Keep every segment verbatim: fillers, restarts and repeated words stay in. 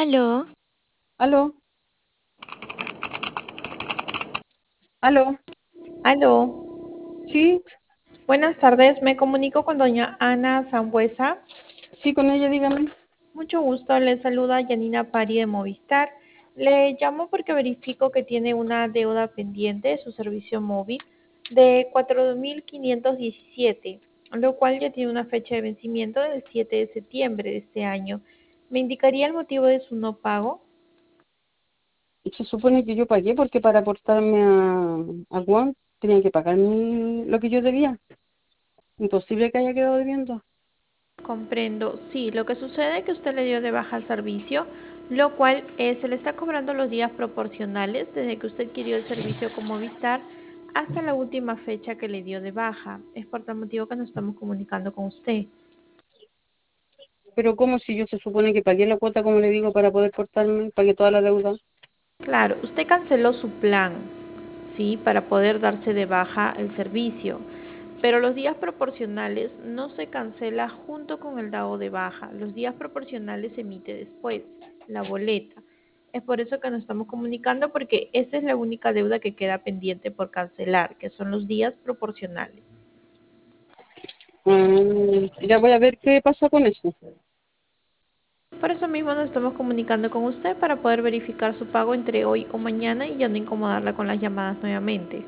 Aló, Aló, aló, aló. sí, Buenas tardes, me comunico con doña Ana Sambuesa. sí, con ella, dígame. Mucho gusto, le saluda Yanina Pari de Movistar. Le llamo porque verifico que tiene una deuda pendiente de su servicio móvil de cuatro mil quinientos diecisiete, lo cual ya tiene una fecha de vencimiento del siete de septiembre de este año. ¿Me indicaría el motivo de su no pago? Se supone que yo pagué porque para aportarme a, a Juan tenía que pagar mi- lo que yo debía. Imposible que haya quedado debiendo. Comprendo, sí, lo que sucede es que usted le dio de baja al servicio, lo cual eh, se le está cobrando los días proporcionales desde que usted adquirió el servicio con Movistar hasta la última fecha que le dio de baja. Es por tal motivo que nos estamos comunicando con usted. Pero ¿cómo si yo se supone que pagué la cuota, como le digo, para poder portarme? Pagué toda la deuda. Claro, usted canceló su plan, ¿sí? Para poder darse de baja el servicio. Pero los días proporcionales no se cancela junto con el dado de baja. Los días proporcionales se emite después, la boleta. Es por eso que nos estamos comunicando porque esa es la única deuda que queda pendiente por cancelar, que son los días proporcionales. Mm, ya voy a ver qué pasa con eso. Por eso mismo nos estamos comunicando con usted para poder verificar su pago entre hoy o mañana y ya no incomodarla con las llamadas nuevamente.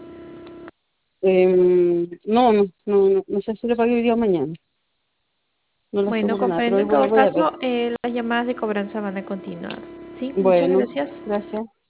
Em, no, no, no, no, no sé si lo pagué hoy día o mañana. No le Bueno, aseguro nada, pero comprendo. hoy En voy, todo voy a ver. caso, eh, las llamadas de cobranza van a continuar. Sí, muchas Bueno, gracias. gracias.